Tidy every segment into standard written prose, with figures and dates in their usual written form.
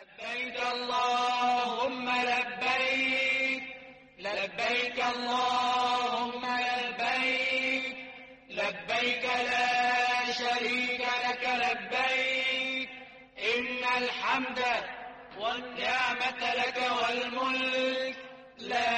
لبيك اللهم لبيك، لبيك اللهم لبيك، لبيك لا شريك لك لبيك، إن الحمد والنعمة لك والملك لا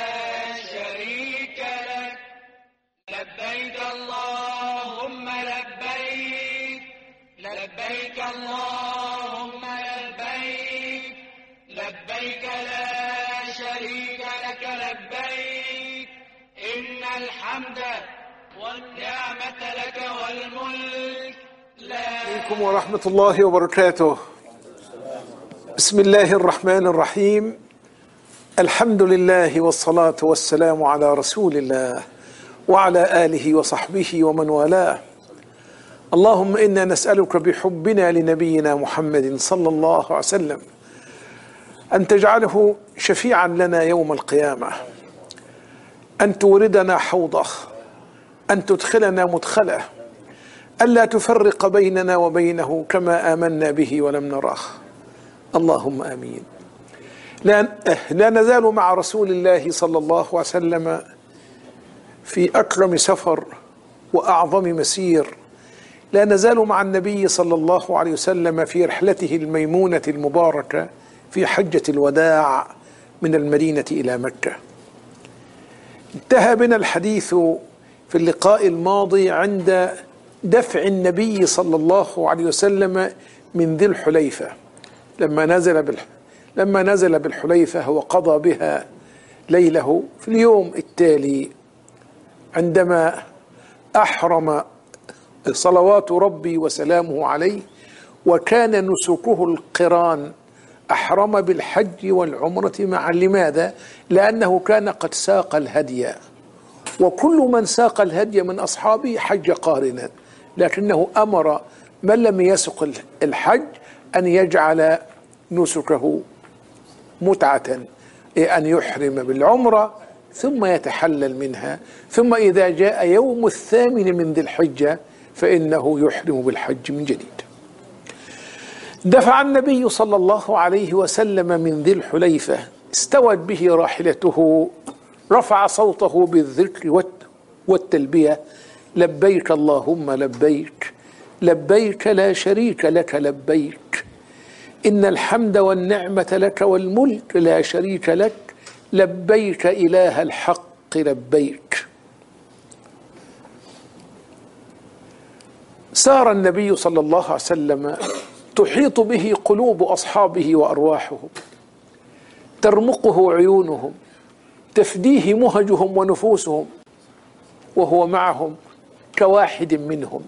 شريك لك. لبيك اللهم لبيك، لبيك اللهم لبيك، لبيك لا شريك لك لبيك، إن الحمد والنعمة لك والملك لا. عليكم ورحمة الله وبركاته. بسم الله الرحمن الرحيم. الحمد لله والصلاة والسلام على رسول الله وعلى آله وصحبه ومن والاه. اللهم إنا نسألك بحبنا لنبينا محمد صلى الله عليه وسلم أن تجعله شفيعا لنا يوم القيامة، أن توردنا حوضه، أن تدخلنا مدخله، ألا تفرق بيننا وبينه كما آمنا به ولم نراه. اللهم آمين. لا نزال مع رسول الله صلى الله عليه وسلم في أكرم سفر وأعظم مسير. لا نزال مع النبي صلى الله عليه وسلم في رحلته الميمونة المباركة في حجة الوداع من المدينة إلى مكة. انتهى بنا الحديث في اللقاء الماضي عند دفع النبي صلى الله عليه وسلم من ذي الحليفة لما نزل بالحليفة وقضى بها ليله في اليوم التالي، عندما أحرم صلوات ربي وسلامه عليه وكان نسكه القران، أحرم بالحج والعمرة معا. لماذا؟ لأنه كان قد ساق الهدي، وكل من ساق الهدي من أصحابه حج قارنا، لكنه أمر من لم يسق الحج أن يجعل نسكه متعة، أن يحرم بالعمرة ثم يتحلل منها، ثم إذا جاء يوم الثامن من ذي الحجة فإنه يحرم بالحج من جديد. دفع النبي صلى الله عليه وسلم من ذي الحليفة، استوت به راحلته، رفع صوته بالذكر والتلبية: لبيك اللهم لبيك، لبيك لا شريك لك لبيك، إن الحمد والنعمة لك والملك لا شريك لك، لبيك إله الحق لبيك. سار النبي صلى الله عليه وسلم تحيط به قلوب أصحابه وأرواحهم، ترمقه عيونهم، تفديه مهجهم ونفوسهم، وهو معهم كواحد منهم.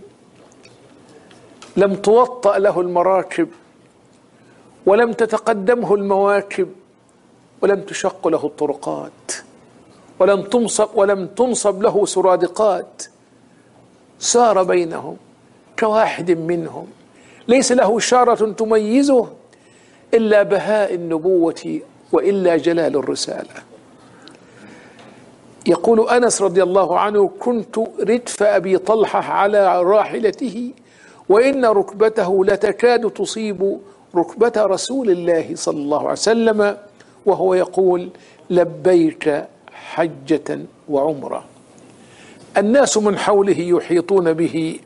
لم توطأ له المراكب، ولم تتقدمه المواكب، ولم تشق له الطرقات، ولم تنصب له سرادقات. سار بينهم كواحد منهم، ليس له شارة تميزه إلا بهاء النبوة وإلا جلال الرسالة. يقول أنس رضي الله عنه: كنت ردف أبي طلحة على راحلته وإن ركبته لتكاد تصيب ركبة رسول الله صلى الله عليه وسلم وهو يقول: لبيك حجة وعمرة. الناس من حوله يحيطون به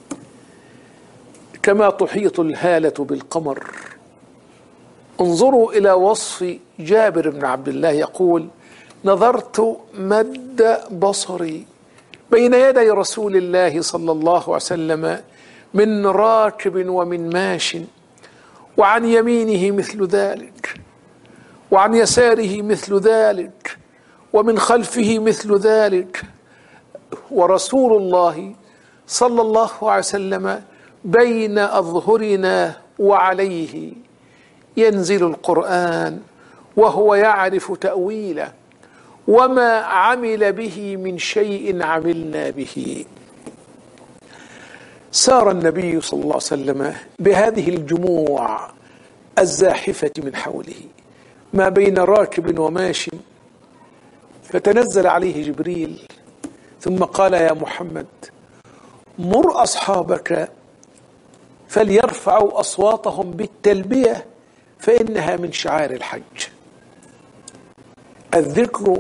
كما تحيط الهالة بالقمر. انظروا إلى وصف جابر بن عبد الله، يقول: نظرت مد بصري بين يدي رسول الله صلى الله عليه وسلم من راكب ومن ماش، وعن يمينه مثل ذلك، وعن يساره مثل ذلك، ومن خلفه مثل ذلك، ورسول الله صلى الله عليه وسلم بين أظهرنا وعليه ينزل القرآن وهو يعرف تأويله، وما عمل به من شيء عملنا به. سار النبي صلى الله عليه وسلم بهذه الجموع الزاحفة من حوله ما بين راكب وماش، فتنزل عليه جبريل ثم قال: يا محمد، مر أصحابك فليرفعوا أصواتهم بالتلبية فإنها من شعائر الحج. الذكر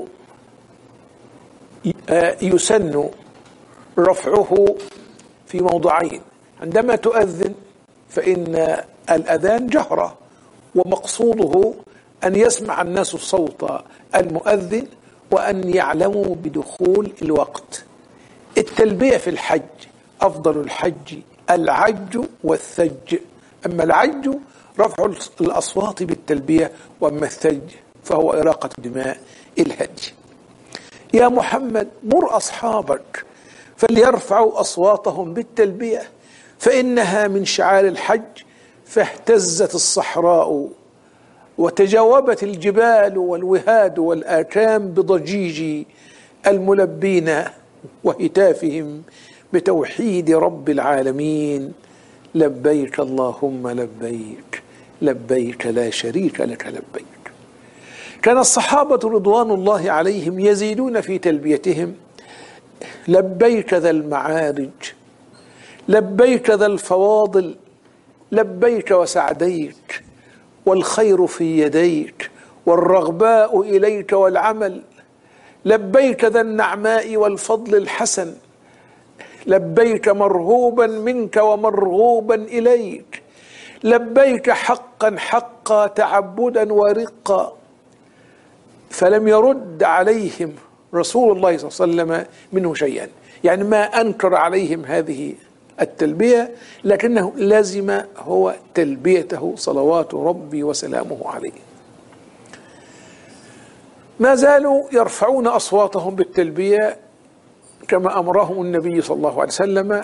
يسن رفعه في موضعين: عندما تؤذن فإن الأذان جهرة، ومقصوده أن يسمع الناس صوت المؤذن وأن يعلموا بدخول الوقت. التلبية في الحج أفضل الحج العج والثج. أما العج رفع الأصوات بالتلبية، وأما الثج فهو إراقة دماء الهدي. يا محمد مر أصحابك فليرفعوا أصواتهم بالتلبية فإنها من شعائر الحج. فاهتزت الصحراء وتجاوبت الجبال والوهاد والآكام بضجيج الملبين وهتافهم بتوحيد رب العالمين: لبيك اللهم لبيك، لبيك لا شريك لك لبيك. كان الصحابة رضوان الله عليهم يزيدون في تلبيتهم: لبيك ذا المعارج، لبيك ذا الفواضل، لبيك وسعديك، والخير في يديك، والرغباء إليك والعمل، لبيك ذا النعماء والفضل الحسن، لبيك مرهوبا منك ومرغوبا إليك، لبيك حقا حقا تعبدا ورقا. فلم يرد عليهم رسول الله صلى الله عليه وسلم منه شيئا، يعني ما أنكر عليهم هذه التلبية، لكنه لازم هو تلبيته صلوات ربي وسلامه عليه. ما زالوا يرفعون أصواتهم بالتلبية كما أمرهم النبي صلى الله عليه وسلم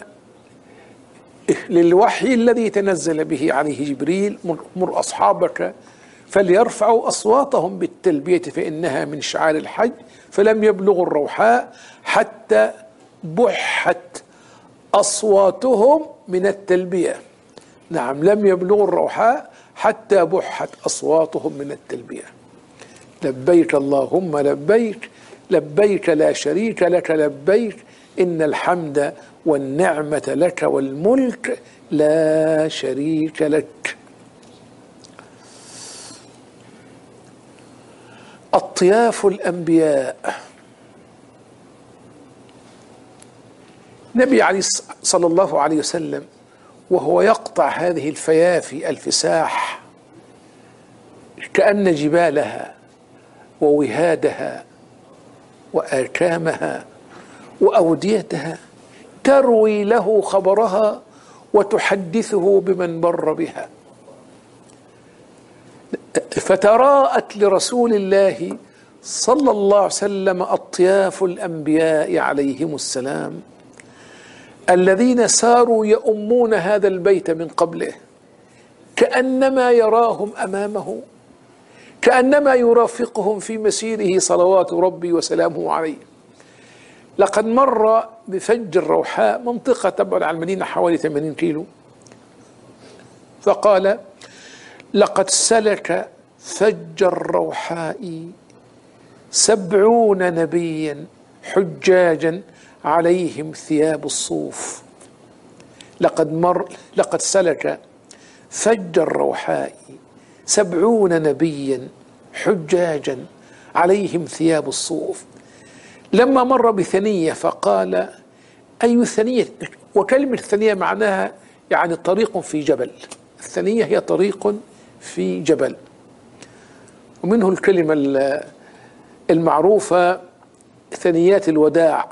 للوحي الذي تنزل به عليه جبريل: مر أصحابك فليرفعوا أصواتهم بالتلبية فإنها من شعائر الحج. فلم يبلغوا الروحاء حتى بحت أصواتهم من التلبية. نعم، لم يبلغوا الروحاء حتى بحت أصواتهم من التلبية. لبيك اللهم لبيك، لبيك لا شريك لك لبيك، إن الحمد والنعمة لك والملك لا شريك لك. أطياف الأنبياء. النبي صلى الله عليه وسلم وهو يقطع هذه الفيافي الفساح كأن جبالها ووهادها وآكامها وأوديتها تروي له خبرها وتحدثه بمن مر بها. فتراءت لرسول الله صلى الله عليه وسلم أطياف الأنبياء عليهم السلام الذين ساروا يؤمون هذا البيت من قبله، كأنما يراهم أمامه، كأنما يرافقهم في مسيره صلوات ربي وسلامه عليه. لقد مر بفج الروحاء، منطقة تبعد عن المدينة حوالي 80 كيلو، فقال: لقد سلك فج الروحاء 70 نبيا حجاجا عليهم ثياب الصوف. لقد سلك فج الروحاء 70 نبيا حجاجا عليهم ثياب الصوف. لما مر بثنية فقال: أي ثنية؟ وكلمة ثنية معناها يعني طريق في جبل. الثنية هي طريق في جبل، ومنه الكلمة المعروفة ثنيات الوداع.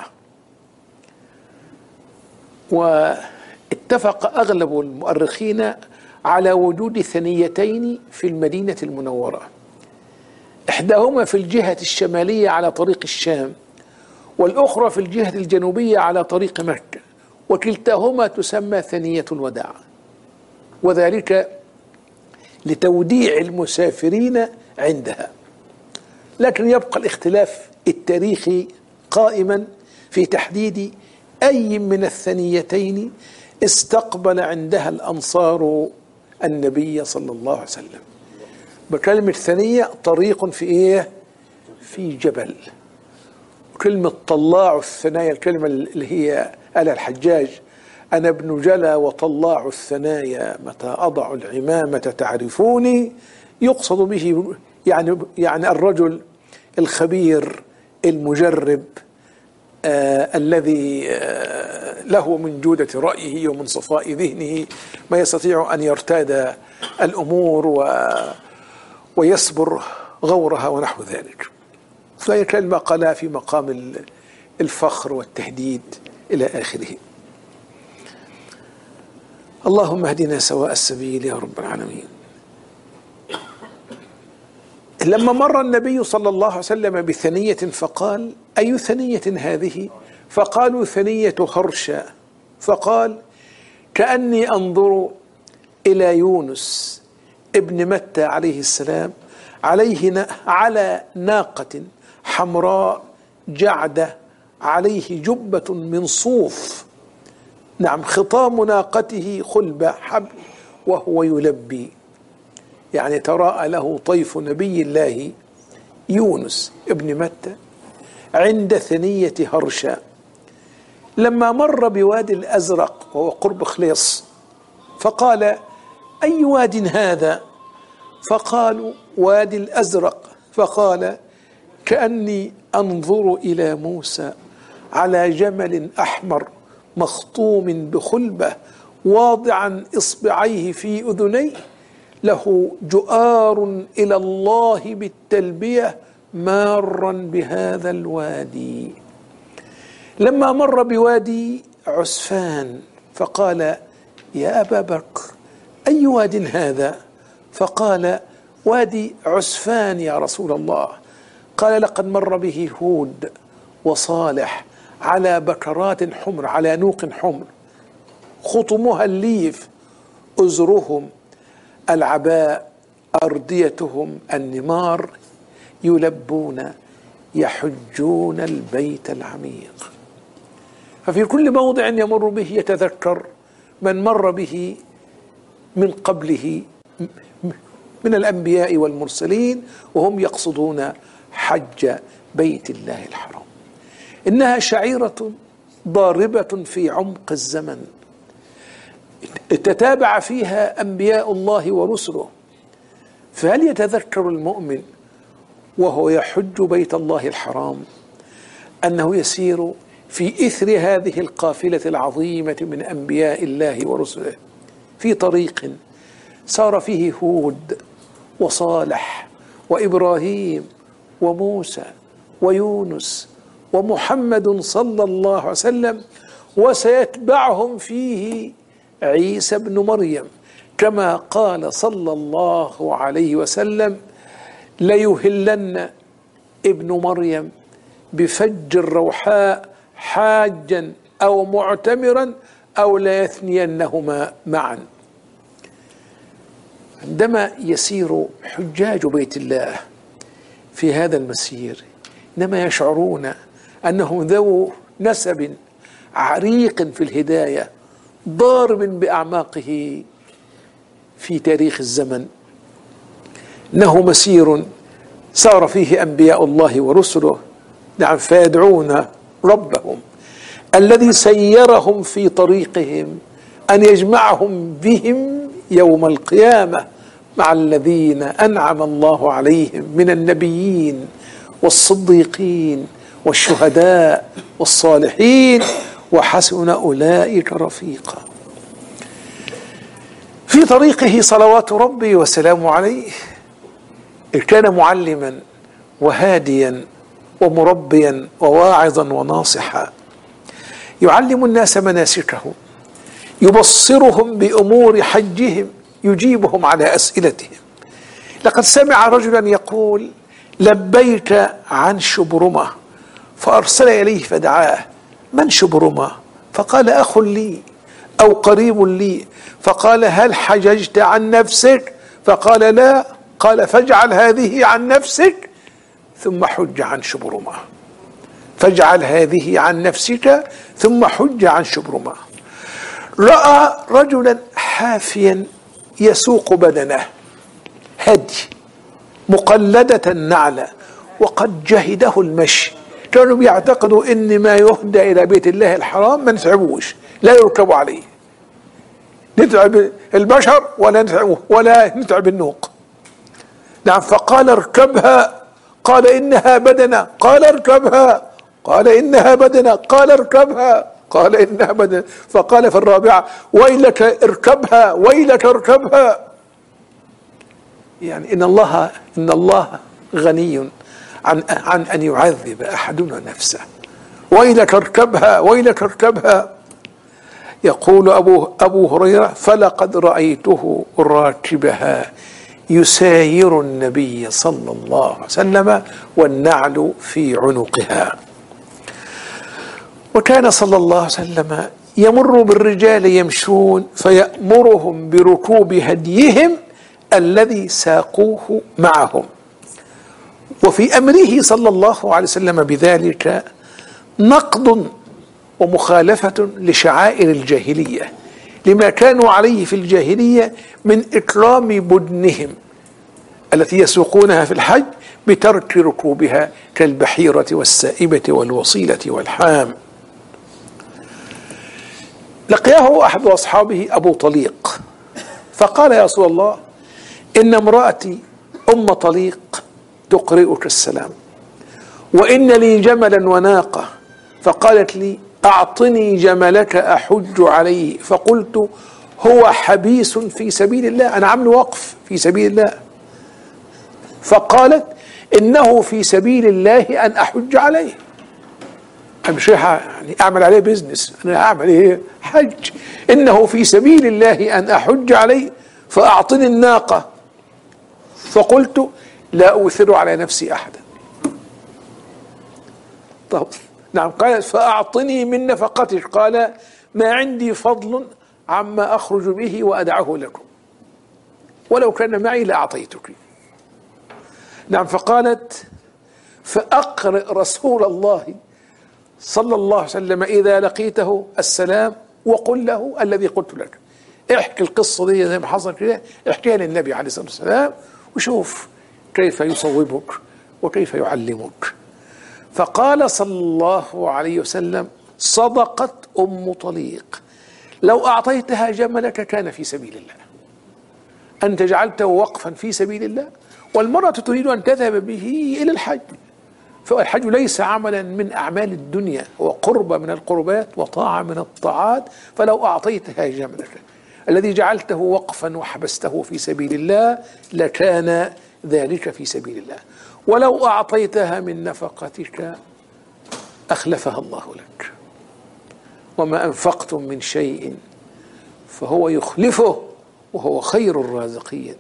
واتفق أغلب المؤرخين على وجود ثنيتين في المدينة المنورة، إحداهما في الجهة الشمالية على طريق الشام، والأخرى في الجهة الجنوبية على طريق مكة، وكلتاهما تسمى ثنية الوداع، وذلك لتوديع المسافرين عندها. لكن يبقى الاختلاف التاريخي قائما في تحديد أي من الثنيتين استقبل عندها الأنصار النبي صلى الله عليه وسلم. بكلمة ثنية طريق في إيه؟ في جبل. كلمة طلاع الثنايا، الكلمة اللي هي آل الحجاج: أنا ابن جلا وطلاع الثنايا، متى أضع العمامة تعرفوني، يقصد به يعني الرجل الخبير المجرب الذي له من جودة رأيه ومن صفاء ذهنه ما يستطيع أن يرتاد الأمور ويصبر غورها ونحو ذلك. فهي كلمة قالها في مقام الفخر والتهديد إلى آخره. اللهم اهدنا سواء السبيل يا رب العالمين. لما مر النبي صلى الله عليه وسلم بثنية فقال: أي ثنية هذه؟ فقالوا: ثنية هرشا. فقال: كأني أنظر إلى يونس ابن متى عليه السلام على ناقة حمراء جعدة، عليه جبة من صوف، نعم، خطام ناقته خلبة حبل، وهو يلبي، يعني تراءى له طيف نبي الله يونس ابن متى عند ثنية هرشا. لما مر بوادي الأزرق وهو قرب خليص فقال: أي واد هذا؟ فقالوا: وادي الأزرق. فقال: كأني أنظر إلى موسى على جمل أحمر مخطوم بخلبة واضعا إصبعيه في أذنيه، له جؤار إلى الله بالتلبية مارا بهذا الوادي. لما مر بوادي عسفان فقال: يا أبا بكر، أي واد هذا؟ فقال: وادي عسفان يا رسول الله. قال: لقد مر به هود وصالح على بكرات حمر، على نوق حمر، خطمها الليف، أزرهم العباء، أرديتهم النمار، يلبون يحجون البيت العميق. ففي كل موضع يمر به يتذكر من مر به من قبله من الأنبياء والمرسلين وهم يقصدون حج بيت الله الحرام. إنها شعيرة ضاربة في عمق الزمن، تتابع فيها أنبياء الله ورسله. فهل يتذكر المؤمن وهو يحج بيت الله الحرام أنه يسير في إثر هذه القافلة العظيمة من أنبياء الله ورسله في طريق سار فيه هود وصالح وإبراهيم وموسى ويونس ومحمد صلى الله عليه وسلم، وسيتبعهم فيه عيسى بن مريم، كما قال صلى الله عليه وسلم: ليهلن ابن مريم بفج الروحاء حاجا أو معتمرا أو ليثنينهما معا. عندما يسير حجاج بيت الله في هذا المسير إنما يشعرون أنهم ذو نسب عريق في الهداية ضارب بأعماقه في تاريخ الزمن. إنه مسير سار فيه أنبياء الله ورسله، نعم، فيدعون ربهم الذي سيرهم في طريقهم أن يجمعهم بهم يوم القيامة مع الذين أنعم الله عليهم من النبيين والصديقين والشهداء والصالحين وحسن أولئك رفيقا. في طريقه صلوات ربي وسلامه عليه كان معلما وهاديا ومربيا وواعظا وناصحا، يعلم الناس مناسكهم، يبصرهم بأمور حجهم، يجيبهم على أسئلتهم. لقد سمع رجلا يقول: لبيك عن شبرمة، فأرسل إليه فدعاه: من شبرمة؟ فقال: أخ لي أو قريب لي. فقال: هل حججت عن نفسك؟ فقال: لا. قال: فاجعل هذه عن نفسك ثم حج عن شبرمة. فاجعل هذه عن نفسك ثم حج عن شبرمة. رأى رجلا حافيا يسوق بدنه هدي مقلدة نعلة وقد جهده المشي. كانوا بيعتقدوا ان ما يهدى الى بيت الله الحرام ما نتعبوش، لا يركب عليه، نتعب البشر ولا نتعب النوق. نعم. فقال اركبها، قال إنها بدنة، قال اركبها، قال إنها بدنة، قال اركبها، قال إنها بدنة. فقال في الرابعة ويلك اركبها، ويلك اركبها. يعني إن الله غني عن أن يعذب أحدنا نفسه. ويلك اركبها، ويلك اركبها. يقول أبو هريرة فلقد رأيته راكبها يساير النبي صلى الله عليه وسلم والنعل في عنقها. وكان صلى الله عليه وسلم يمر بالرجال يمشون فيأمرهم بركوب هديهم الذي ساقوه معهم. وفي أمره صلى الله عليه وسلم بذلك نقض ومخالفة لشعائر الجاهلية، لما كانوا عليه في الجاهلية من إكرام بدنهم التي يسوقونها في الحج بترك ركوبها كالبحيرة والسائبة والوصيلة والحام. لقياه أحد أصحابه أبو طليق فقال يا رسول الله إن امرأتي أم طليق تقرئك السلام، وإن لي جملا وناقة، فقالت لي أعطني جملك أحج عليه، فقلت هو حبيس في سبيل الله، أنا عامل وقف في سبيل الله. فقالت إنه في سبيل الله أن أحج عليه. أنا مش يعني أعمل عليه بيزنس، أنا أعمل إيه؟ حج. إنه في سبيل الله أن أحج عليه فأعطني الناقة. فقلت لا أوثر على نفسي أحدا. طب نعم. قال فأعطني من نفقتك، قال ما عندي فضل عما أخرج به وأدعه لكم، ولو كان معي لأعطيتك. نعم. فقالت فأقرئ رسول الله صلى الله عليه وسلم إذا لقيته السلام وقل له الذي قلت لك. احكي القصة دي زي ما حصل كده، احكيها للنبي عليه الصلاة والسلام وشوف كيف يصوبك وكيف يعلمك. فقال صلى الله عليه وسلم صدقت أم طليق، لو أعطيتها جملك كان في سبيل الله، أنت جعلته وقفا في سبيل الله، والمرأة تريد أن تذهب به إلى الحج، فالحج ليس عملا من أعمال الدنيا، هو قربة من القربات وطاعة من الطاعات. فلو أعطيتها جملك الذي جعلته وقفا وحبسته في سبيل الله لكان ذلك في سبيل الله، ولو أعطيتها من نفقتك أخلفها الله لك، وما أنفقتم من شيء فهو يخلفه وهو خير الرازقين.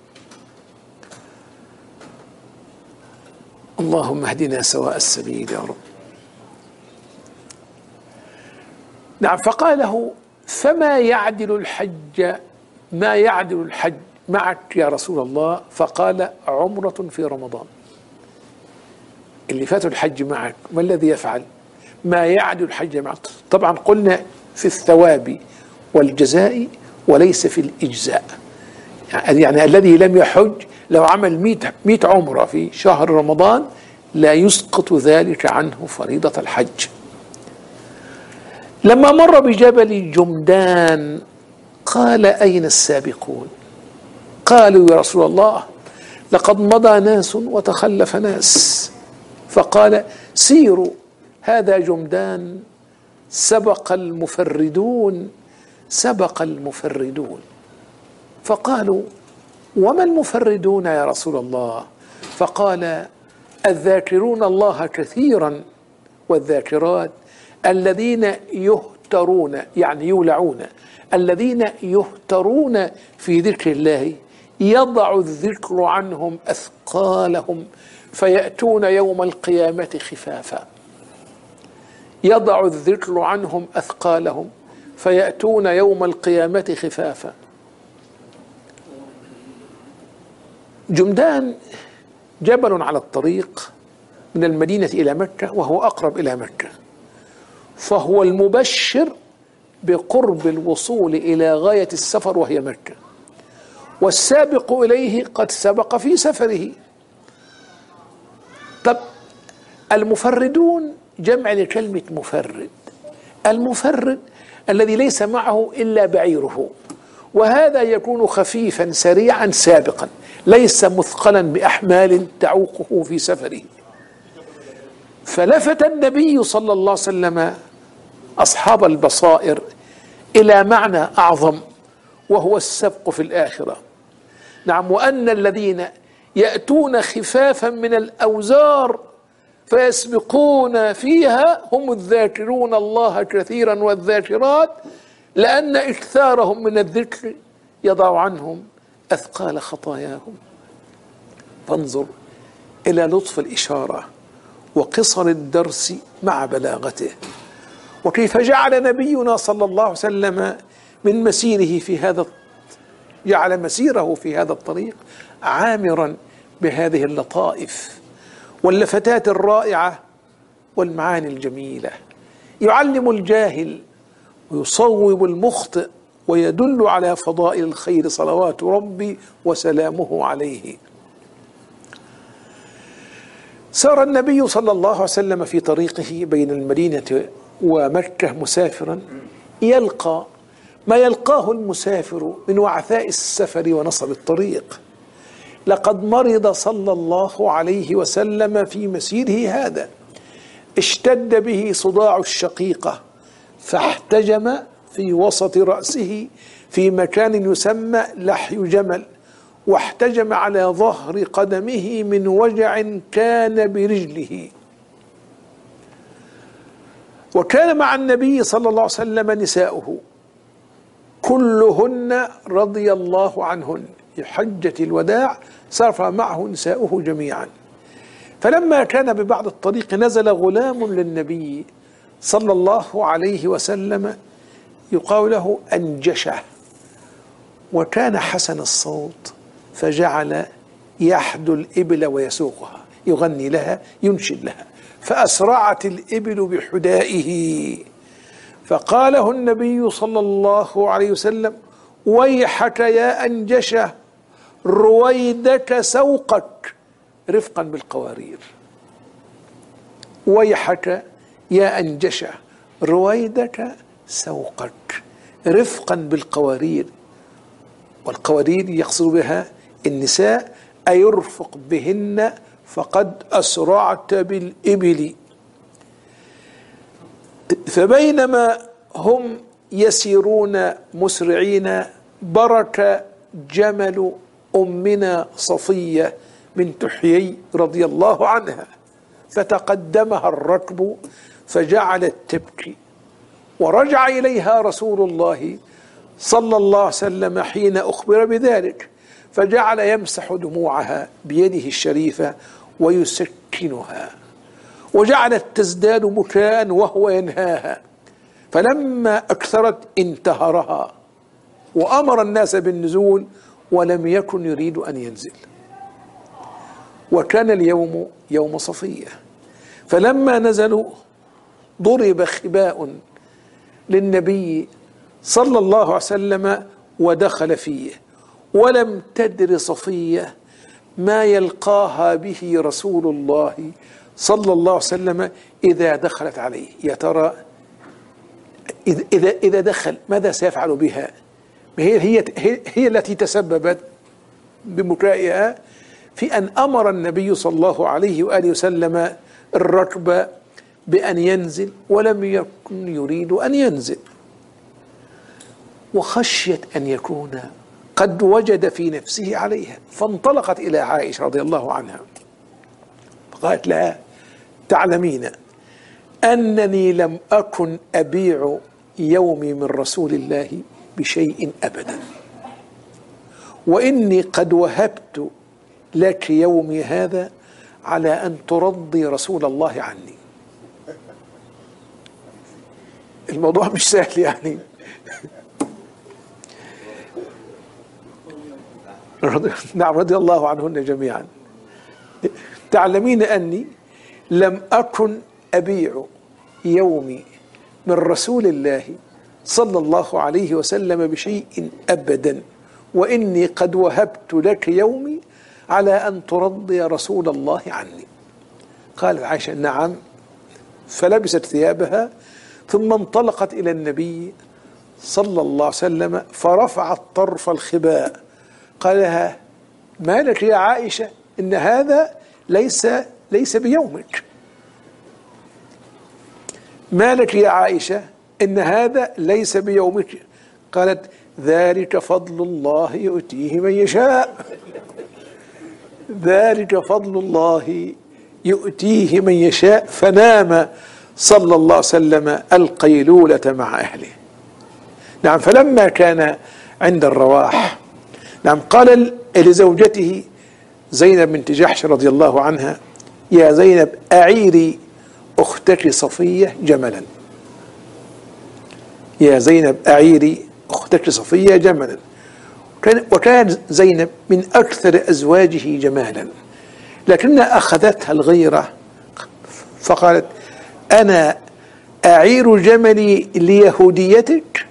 اللهم اهدنا سواء السبيل يا رب. نعم. فقال له فما يعدل الحج، ما يعدل الحج معك يا رسول الله؟ فقال عمرة في رمضان. اللي فات الحج معك ما الذي يفعل؟ ما يعدل الحج معك. طبعا قلنا في الثواب والجزاء وليس في الإجزاء، يعني الذي لم يحج لو عمل 100 عمرة في شهر رمضان لا يسقط ذلك عنه فريضة الحج. لما مر بجبل جمدان قال أين السابقون؟ قالوا يا رسول الله لقد مضى ناس وتخلف ناس. فقال سيروا هذا جمدان، سبق المفردون، سبق المفردون. فقالوا وما المفردون يا رسول الله؟ فقال الذاكرون الله كثيرا والذاكرات الذين يهترون، يعني يولعون، الذين يهترون في ذكر الله يضع الذكر عنهم أثقالهم فيأتون يوم القيامة خفافا. يضع الذكر عنهم أثقالهم فيأتون يوم القيامة خفافا. جمدان جبل على الطريق من المدينة إلى مكة، وهو أقرب إلى مكة، فهو المبشر بقرب الوصول إلى غاية السفر وهي مكة، والسابق إليه قد سبق في سفره. طب المفردون جمع لكلمة مفرد. المفرد الذي ليس معه إلا بعيره، وهذا يكون خفيفا سريعا سابقا، ليس مثقلا بأحمال تعوقه في سفره. فلفت النبي صلى الله عليه وسلم أصحاب البصائر إلى معنى أعظم، وهو السبق في الآخرة. نعم، وأن الذين يأتون خفافا من الأوزار فيسبقون فيها هم الذاكرون الله كثيرا والذاكرات، لأن إكثارهم من الذكر يضع عنهم أثقال خطاياهم. فانظر إلى لطف الإشارة وقصر الدرس مع بلاغته، وكيف جعل نبينا صلى الله عليه وسلم من مسيره في هذا جعل مسيره في هذا الطريق عامرا بهذه اللطائف واللفتات الرائعة والمعاني الجميلة، يعلم الجاهل ويصوب المخطئ ويدل على فضائل الخير صلوات ربي وسلامه عليه. سار النبي صلى الله عليه وسلم في طريقه بين المدينة ومكة مسافرا، يلقى ما يلقاه المسافر من وعثاء السفر ونصب الطريق. لقد مرض صلى الله عليه وسلم في مسيره هذا، اشتد به صداع الشقيقة، فاحتجم في وسط رأسه في مكان يسمى لحي جمل، واحتجم على ظهر قدمه من وجع كان برجله. وكان مع النبي صلى الله عليه وسلم نساؤه كلهن رضي الله عنهن، في حجة الوداع سافر معه نساؤه جميعا. فلما كان ببعض الطريق نزل غلام للنبي صلى الله عليه وسلم يقال له أنجشة، وكان حسن الصوت، فجعل يحدو الإبل ويسوقها، يغني لها ينشد لها، فأسرعت الإبل بحدائه، فقاله النبي صلى الله عليه وسلم: ويحك يا أنجشة، رويدك سوقك رفقا بالقوارير. ويحك يا أنجشة، رويدك سوقك رفقا بالقوارير. والقوارير يقصد بها النساء، أيرفق بهن فقد أسرعت بالإبل. فبينما هم يسيرون مسرعين برك جمل أمنا صفية بنت حيي رضي الله عنها، فتقدمها الركب فجعلت تبكي، ورجع إليها رسول الله صلى الله عليه وسلم حين أخبر بذلك، فجعل يمسح دموعها بيده الشريفة ويسكنها، وجعلت تزداد بكاء وهو ينهاها، فلما أكثرت انتهرها وأمر الناس بالنزول، ولم يكن يريد أن ينزل. وكان اليوم يوم صفية، فلما نزلوا ضرب خباء للنبي صلى الله عليه وسلم ودخل فيه، ولم تدر صفية ما يلقاها به رسول الله صلى الله عليه وسلم إذا دخلت عليه. يا ترى إذا دخل ماذا سيفعل بها؟ هي التي تسببت ببكائها في أن أمر النبي صلى الله عليه وآله وسلم الركب بأن ينزل، ولم يكن يريد أن ينزل، وخشيت أن يكون قد وجد في نفسه عليها، فانطلقت إلى عائشة رضي الله عنها فقالت لها: تعلمين أنني لم أكن أبيع يومي من رسول الله بشيء أبدا، وإني قد وهبت لك يومي هذا على أن ترضي رسول الله عني. الموضوع مش سهل يعني. نعم، رضي الله عنهن جميعا. تعلمين أني لم أكن أبيع يومي من رسول الله صلى الله عليه وسلم بشيء أبدا، وإني قد وهبت لك يومي على أن ترضي رسول الله عني. قالت عائشة: نعم. فلبست ثيابها ثم انطلقت إلى النبي صلى الله عليه وسلم فرفعت طرف الخباء، قال لها: ما لك يا عائشة؟ إن هذا ليس بيومك. ما لك يا عائشة؟ إن هذا ليس بيومك. قالت: ذلك فضل الله يؤتيه من يشاء. ذلك فضل الله يؤتيه من يشاء. فنام صلى الله عليه وسلم القيلولة مع أهله. نعم. فلما كان عند الرواح، نعم، قال لزوجته زينب بنت جحش رضي الله عنها: يا زينب أعيري أختك صفية جملا. يا زينب أعيري أختك صفية جملا. وكان زينب من أكثر أزواجه جمالا، لكنها أخذتها الغيرة فقالت: أنا أعير جملي ليهوديتك.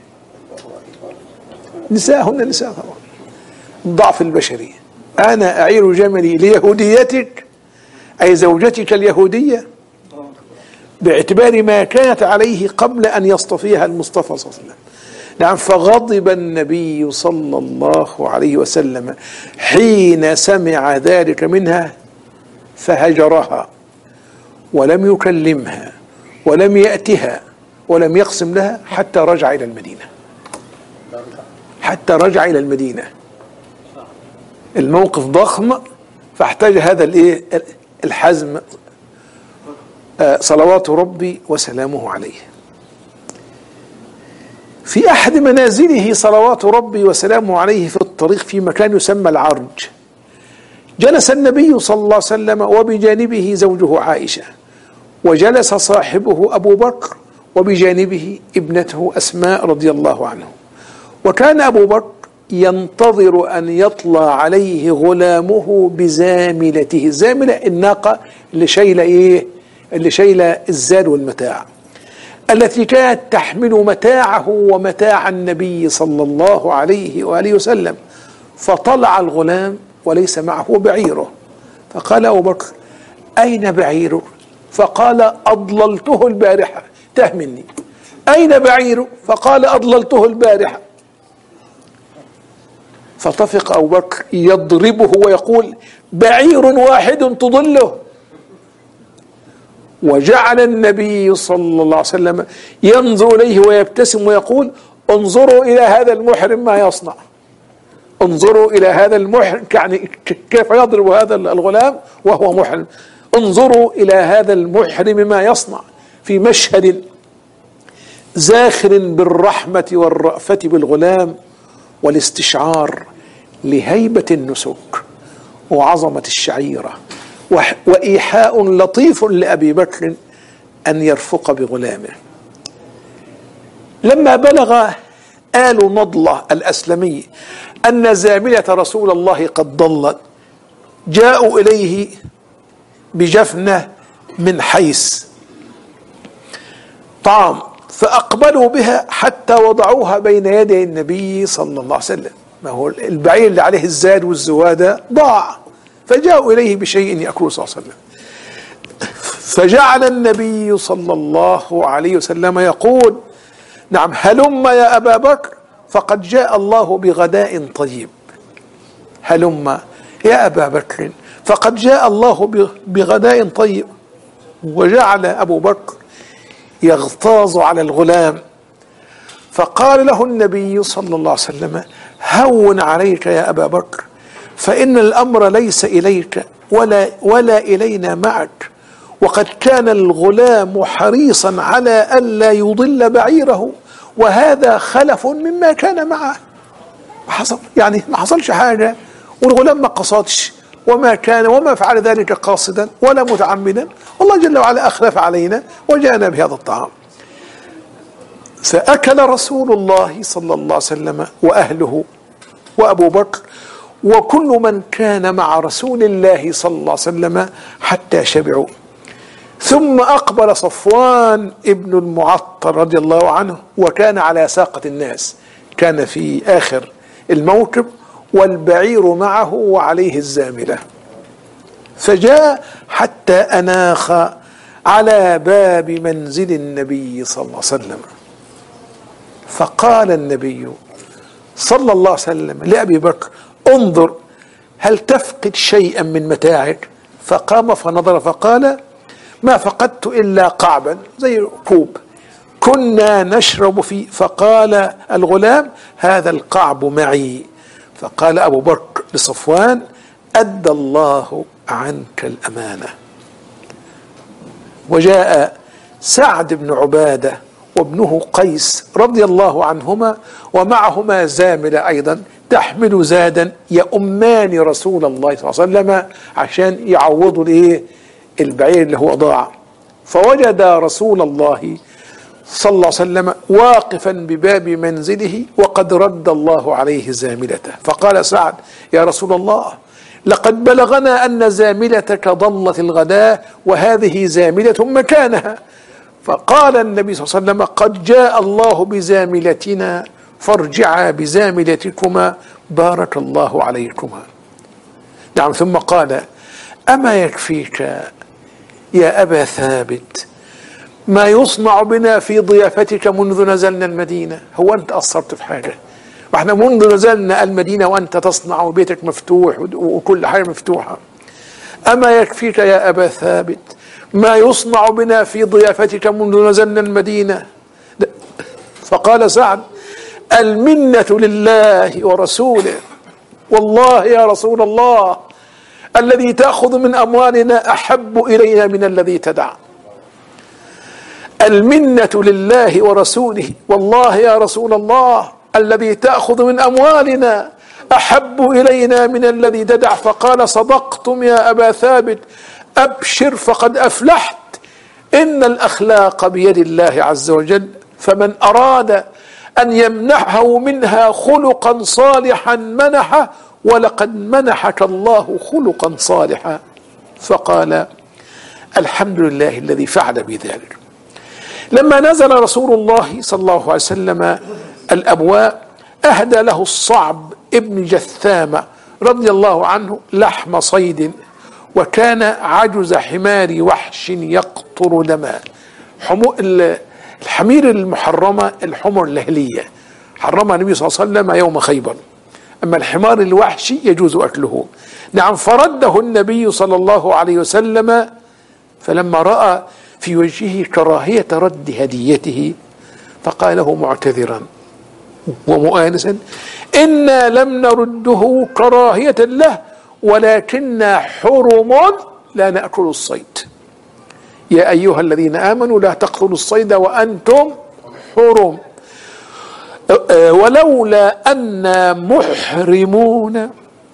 نساء طبعا، الضعف البشري. أنا أعير جملي ليهوديتك، أي زوجتك اليهودية، باعتبار ما كانت عليه قبل أن يصطفيها المصطفى صلى الله عليه وسلم. نعم. فغضب النبي صلى الله عليه وسلم حين سمع ذلك منها، فهجرها ولم يكلمها ولم يأتها ولم يقسم لها حتى رجع إلى المدينة. حتى رجع إلى المدينة. الموقف ضخم، فاحتاج هذا الحزم صلوات ربي وسلامه عليه. في أحد منازله صلوات ربي وسلامه عليه في الطريق في مكان يسمى العرج، جلس النبي صلى الله عليه وسلم وبجانبه زوجه عائشة، وجلس صاحبه أبو بكر وبجانبه ابنته أسماء رضي الله عنه. وكان أبو بكر ينتظر أن يطلع عليه غلامه بزاملته. الزاملة الناقة اللي شايلة الزاد والمتاع، التي كانت تحمل متاعه ومتاع النبي صلى الله عليه وآله وسلم. فطلع الغلام وليس معه بعيره، فقال أبو بكر: أين بعيره؟ فقال: أضللته البارحة. تاه مني. أين بعيره؟ فقال: أضللته البارحة. فطفق أبو بكر يضربه ويقول: بعير واحد تضله. وجعل النبي صلى الله عليه وسلم ينظر إليه ويبتسم ويقول: انظروا إلى هذا المحرم ما يصنع. انظروا إلى هذا المحرم، يعني كيف يضرب هذا الغلام وهو محرم. انظروا إلى هذا المحرم ما يصنع، في مشهد زاخر بالرحمة والرأفة بالغلام والاستشعار لهيبة النسك وعظمة الشعيرة، وإيحاء لطيف لأبي بكر أن يرفق بغلامه. لما بلغ آل نضلة الأسلمي أن زاملة رسول الله قد ضلت، جاءوا إليه بجفنة من حيس طعام، فأقبلوا بها حتى وضعوها بين يدي النبي صلى الله عليه وسلم. ما هو البعير اللي عليه الزاد والزوادة ضاع، فجاءوا إليه بشيء يأكله صلى الله عليه وسلم. فجعل النبي صلى الله عليه وسلم يقول: نعم، هلم يا أبا بكر فقد جاء الله بغداء طيب. هلم يا أبا بكر فقد جاء الله بغداء طيب. وجعل أبو بكر يغتاظ على الغلام، فقال له النبي صلى الله عليه وسلم: هون عليك يا أبا بكر، فإن الأمر ليس إليك ولا إلينا معك، وقد كان الغلام حريصا على ألا يضل بعيره، وهذا خلف مما كان معه. ما حصلش حاجة، والغلام ما قصدش وما فعل ذلك قاصدا ولا متعمدا، والله جل وعلا أخلف علينا وجاءنا بهذا الطعام. فأكل رسول الله صلى الله عليه وسلم وأهله وأبو بكر وكل من كان مع رسول الله صلى الله عليه وسلم حتى شبعوا. ثم أقبل صفوان ابن المعطل رضي الله عنه، وكان على ساقة الناس، كان في آخر الموكب والبعير معه وعليه الزاملة، فجاء حتى أناخ على باب منزل النبي صلى الله عليه وسلم. فقال النبي صلى الله عليه وسلم لأبي بكر: انظر هل تفقد شيئا من متاعك؟ فقام فنظر فقال: ما فقدت إلا قعبا، زي كوب كنا نشرب فيه. فقال الغلام: هذا القعب معي. فقال أبو بكر لصفوان: أدى الله عنك الأمانة. وجاء سعد بن عبادة وابنه قيس رضي الله عنهما، ومعهما زاملة أيضا تحمل زادا يؤمان رسول الله صلى الله عليه وسلم عشان يعوضوا البعير اللي هو ضاع. فوجد رسول الله صلى الله عليه وسلم واقفا بباب منزله وقد رد الله عليه زاملته. فقال سعد: يا رسول الله، لقد بلغنا أن زاملتك ضلت الغداء وهذه زاملة مكانها. فقال النبي صلى الله عليه وسلم: قد جاء الله بزاملتنا فارجعا بزاملتكما بارك الله عليكما. نعم. ثم قال: أما يكفيك يا أبا ثابت ما يصنع بنا في ضيافتك منذ نزلنا المدينة؟ هو أنت قصرت في حاجة؟ واحنا منذ نزلنا المدينة وأنت تصنع وبيتك مفتوح وكل حاجة مفتوحة. أما يكفيك يا أبا ثابت ما يصنع بنا في ضيافتك منذ نزلنا المدينة؟ فقال سعد: المنة لله ورسوله، والله يا رسول الله الذي تأخذ من أموالنا أحب إلينا من الذي تدع. المنة لله ورسوله، والله يا رسول الله الذي تأخذ من أموالنا أحب إلينا من الذي تدع. فقال: صدقتم يا أبا ثابت، أبشر فقد أفلحت، إن الأخلاق بيد الله عز وجل، فمن أراد أن يمنحه منها خلقا صالحا منحه، ولقد منحك الله خلقا صالحا. فقال: الحمد لله الذي فعل بذلك. لما نزل رسول الله صلى الله عليه وسلم الأبواء أهدى له الصعب ابن جثامة رضي الله عنه لحم صيد، وكان عجز حمار وحش يقطر دما. الحمير المحرمة الحمر الأهلية حرمها النبي صلى الله عليه وسلم يوم خيبر، أما الحمار الوحشي يجوز أكله. نعم. فرده النبي صلى الله عليه وسلم، فلما رأى في وجهه كراهية رد هديته فقال له معتذرا ومؤانسا: إنا لم نرده كراهية له، ولكننا حرم لا نأكل الصيد. يا أيها الذين آمنوا لا تقتلوا الصيد وأنتم حرم، ولولا أننا محرمون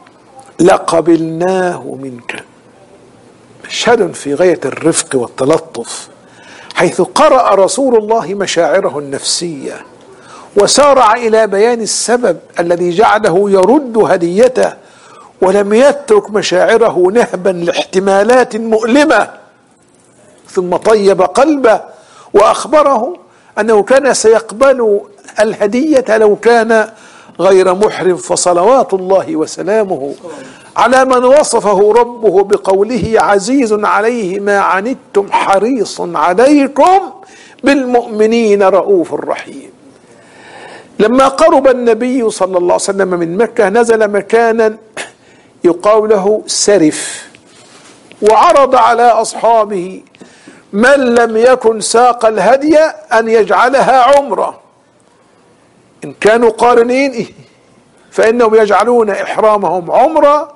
لقبلناه منك. مشهد في غاية الرفق والتلطف، حيث قرأ رسول الله مشاعره النفسية وسارع إلى بيان السبب الذي جعله يرد هديته، ولم يترك مشاعره نهبا لاحتمالات مؤلمة. ثم طيب قلبه وأخبره أنه كان سيقبل الهدية لو كان غير محرم. فصلوات الله وسلامه على من وصفه ربه بقوله: عزيز عليه ما عنتم حريص عليكم بالمؤمنين رؤوف رحيم. لما قرب النبي صلى الله عليه وسلم من مكة نزل مكانا يقال له سرف، وعرض على أصحابه من لم يكن ساق الهدي أن يجعلها عمرة. إن كانوا قارنين فإنهم يجعلون إحرامهم عمرة،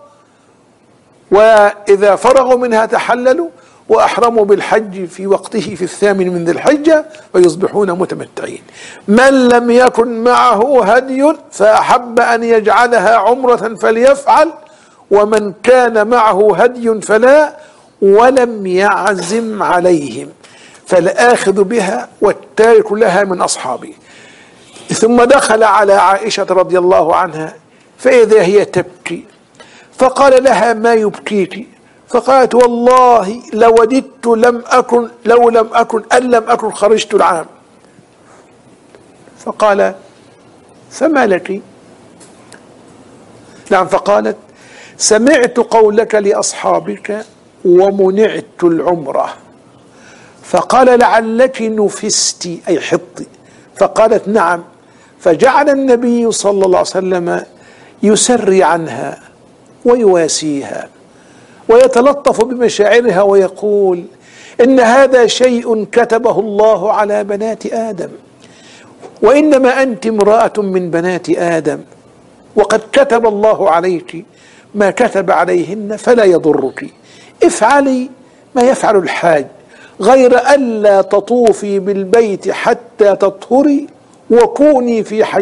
وإذا فرغوا منها تحللوا وأحرموا بالحج في وقته في 8 من ذي الحجة ويصبحون متمتعين. من لم يكن معه هدي فأحب أن يجعلها عمرة فليفعل، ومن كان معه هدي فلا، ولم يعزم عليهم فالآخذ بها والتارك لها من أصحابه. ثم دخل على عائشة رضي الله عنها فإذا هي تبكي، فقال لها: ما يبكيك؟ فقالت: والله لوددت لو لم أكن خرجت العام. فقال: فما لك؟ نعم. فقالت: سمعت قولك لأصحابك ومنعت العمرة. فقال: لعلك نفست أي حطي. فقالت: نعم، فجعل النبي صلى الله عليه وسلم يسري عنها ويواسيها ويتلطف بمشاعرها ويقول إن هذا شيء كتبه الله على بنات آدم، وإنما أنت امرأة من بنات آدم، وقد كتب الله عليك ما كتب عليهن فلا يضرك، افعلي ما يفعل الحاج غير ألا تطوفي بالبيت حتى تطهري وكوني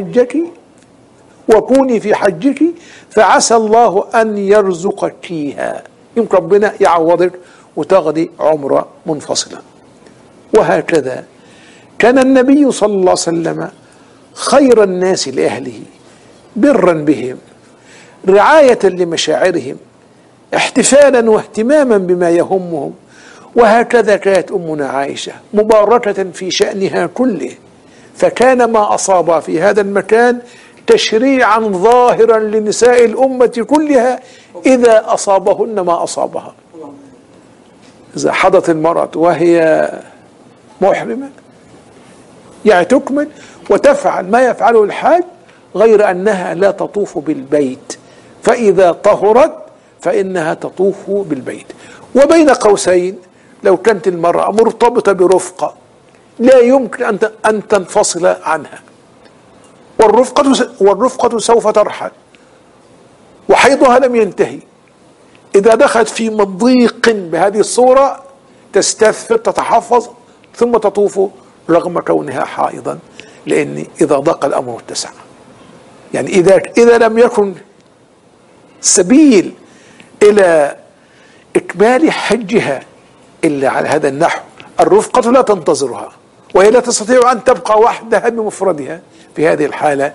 في حجك فعسى الله أن يرزقكيها، يمكن ربنا يعوضك وتغدي عمرة منفصلة. وهكذا كان النبي صلى الله عليه وسلم خير الناس لأهله، برا بهم، رعاية لمشاعرهم، احتفالا واهتماما بما يهمهم. وهكذا كانت أمنا عائشة مباركة في شأنها كله، فكان ما أصاب في هذا المكان تشريعا ظاهرا لنساء الأمة كلها إذا أصابهن ما أصابها. إذا حضت المرأة وهي محرمة يعني تكمل وتفعل ما يفعله الحاج غير أنها لا تطوف بالبيت، فإذا طهرت فإنها تطوف بالبيت. وبين قوسين لو كانت المرأة مرتبطة برفقة لا يمكن أن تنفصل عنها، والرفقة سوف ترحل وحيضها لم ينتهي، إذا دخلت في مضيق بهذه الصورة تستثفر تتحفظ ثم تطوف رغم كونها حائضا، لأن إذا ضاق الأمر اتسع. يعني إذا لم يكن سبيل إلى إكمال حجها إلا على هذا النحو، الرفقة لا تنتظرها وهي لا تستطيع أن تبقى وحدها بمفردها، في هذه الحالة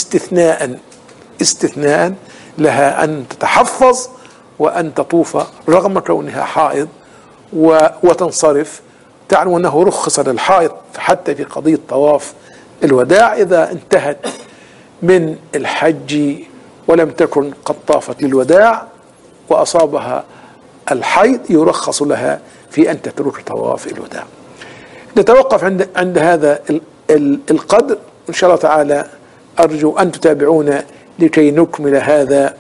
استثناء لها أن تتحفظ وأن تطوف رغم كونها حائض وتنصرف. تعلم أنه رخص للحائض حتى في قضية طواف الوداع إذا انتهت من الحج ولم تكن قد طافت للوداع وأصابها الحيض يرخص لها في أن تترك طواف الوداع. نتوقف عند هذا القدر إن شاء الله تعالى. أرجو أن تتابعونا لكي نكمل هذا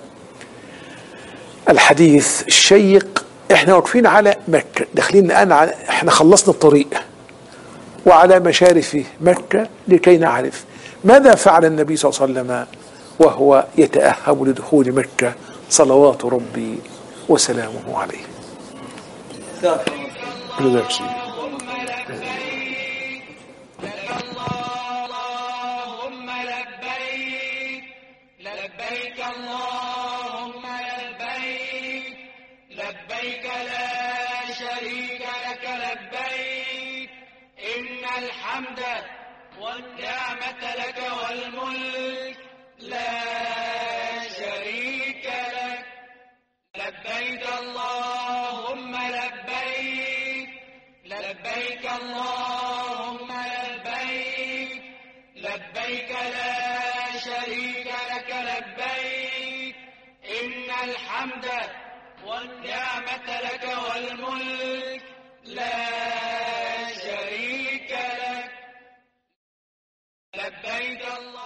الحديث الشيق. احنا واقفين على مكة، داخلين الآن احنا خلصنا الطريق وعلى مشارف مكة لكي نعرف ماذا فعل النبي صلى الله عليه وسلم وهو يتأهب لدخول مكة صلوات ربي وسلامه عليه. لبيك اللهم لبيك لبيك لا شريك لك لبيك إن الحمد والنعمة لك والملك لا شريك لك لبيك اللهم لبيك لبيك اللهم لبيك لبيك لا شريك لك لبيك إن الحمد والنعمة لك والملك لا شريك لك لبيك الله